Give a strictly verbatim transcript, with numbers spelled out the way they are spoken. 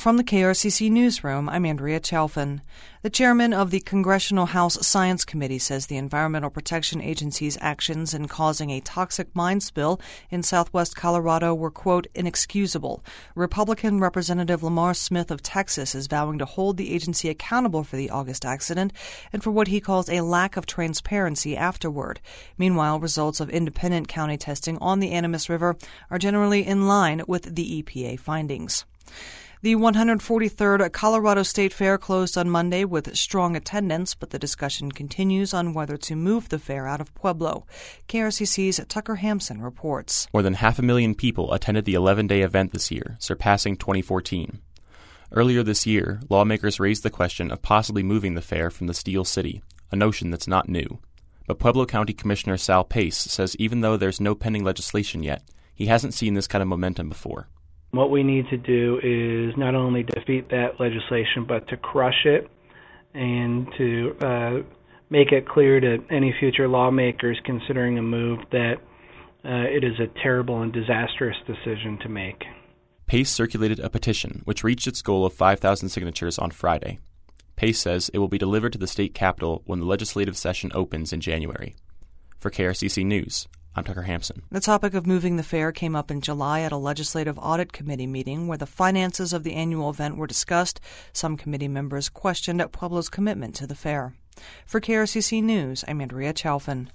From the K R C C Newsroom, I'm Andrea Chalfin. The chairman of the Congressional House Science Committee says the Environmental Protection Agency's actions in causing a toxic mine spill in southwest Colorado were, quote, inexcusable. Republican Representative Lamar Smith of Texas is vowing to hold the agency accountable for the August accident and for what he calls a lack of transparency afterward. Meanwhile, results of independent county testing on the Animas River are generally in line with the E P A findings. The one hundred forty-third Colorado State Fair closed on Monday with strong attendance, but the discussion continues on whether to move the fair out of Pueblo. K R C C's Tucker Hampson reports. More than half a million people attended the eleven-day event this year, surpassing twenty fourteen. Earlier this year, lawmakers raised the question of possibly moving the fair from the Steel City, a notion that's not new. But Pueblo County Commissioner Sal Pace says even though there's no pending legislation yet, he hasn't seen this kind of momentum before. What we need to do is not only defeat that legislation, but to crush it and to uh, make it clear to any future lawmakers considering a move that uh, it is a terrible and disastrous decision to make. Pace circulated a petition, which reached its goal of five thousand signatures on Friday. Pace says it will be delivered to the state capitol when the legislative session opens in January. For K R C C News, I'm Tucker Hampson. The topic of moving the fair came up in July at a legislative audit committee meeting where the finances of the annual event were discussed. Some committee members questioned Pueblo's commitment to the fair. For K R C C News, I'm Andrea Chalfin.